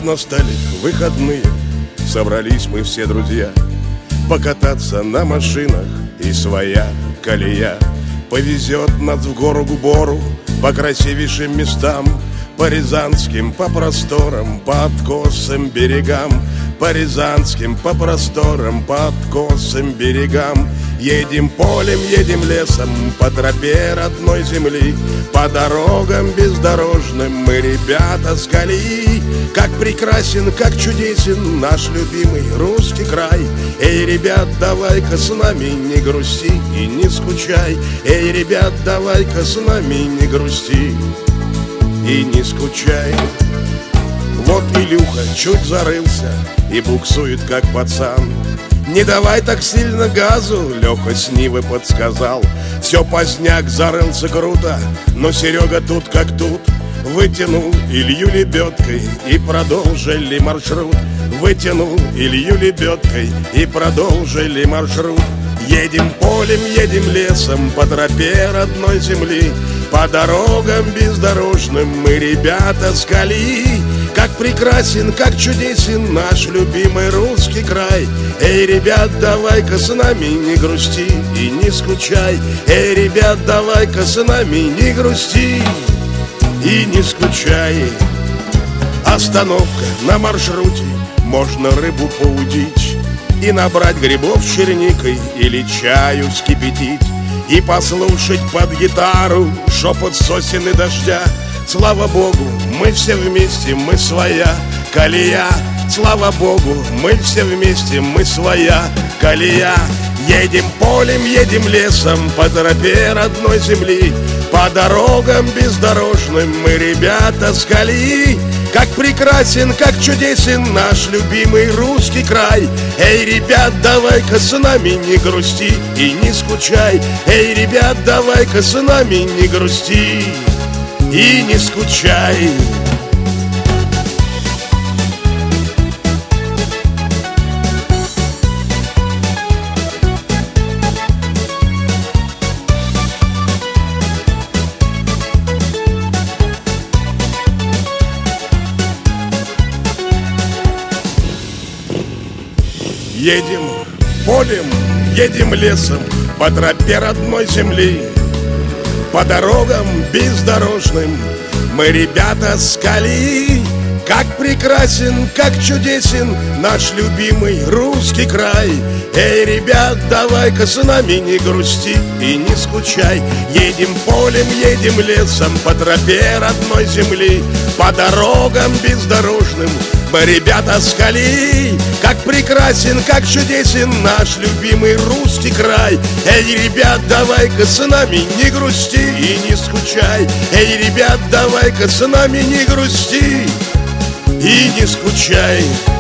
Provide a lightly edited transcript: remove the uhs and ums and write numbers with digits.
настали выходные, собрались мы все друзья покататься на машинах, и своя колея повезет нас в гору к Бору, по красивейшим местам, по рязанским, по просторам, по откосым берегам, по рязанским, по просторам, по откосым берегам. Едем полем, едем лесом, по тропе родной земли, по дорогам бездорожным мы, ребята, с колеи. Как прекрасен, как чудесен наш любимый русский край. Эй, ребят, давай-ка с нами не грусти и не скучай. Эй, ребят, давай-ка с нами не грусти и не скучай. Вот Илюха чуть зарылся и буксует, как пацан. Не давай так сильно газу, Леха с Нивы подсказал. Все поздняк, зарылся круто, но Серега тут как тут. Вытянул Илью лебедкой и продолжили маршрут. Вытянул Илью лебедкой и продолжили маршрут. Едем полем, едем лесом, по тропе родной земли, по дорогам бездорожным мы, ребята, с колеи. Как прекрасен, как чудесен наш любимый русский край. Эй, ребят, давай-ка с нами не грусти и не скучай. Эй, ребят, давай-ка с нами не грусти и не скучай. Остановка на маршруте, можно рыбу поудить и набрать грибов с черникой или чаю вскипятить, и послушать под гитару шепот сосен и дождя. Слава Богу, мы все вместе, мы своя колея. Слава Богу, мы все вместе, мы своя колея. Едем полем, едем лесом, по тропе родной земли, по дорогам бездорожным мы, ребята, с колеи. Как прекрасен, как чудесен наш любимый русский край. Эй, ребят, давай-ка с нами не грусти и не скучай. Эй, ребят, давай-ка с нами не грусти и не скучай. Едем полем, едем лесом, по тропе родной земли, по дорогам бездорожным мы, ребята, с колеи. Как прекрасен, как чудесен наш любимый русский край. Эй, ребят, давай-ка с нами не грусти и не скучай. Едем полем, едем лесом, по тропе родной земли, по дорогам бездорожным мы, ребята, с колеи. Как прекрасен, как чудесен наш любимый русский край. Эй, ребят, давай-ка с нами не грусти и не скучай. Эй, ребят, давай-ка с нами не грусти и не скучай.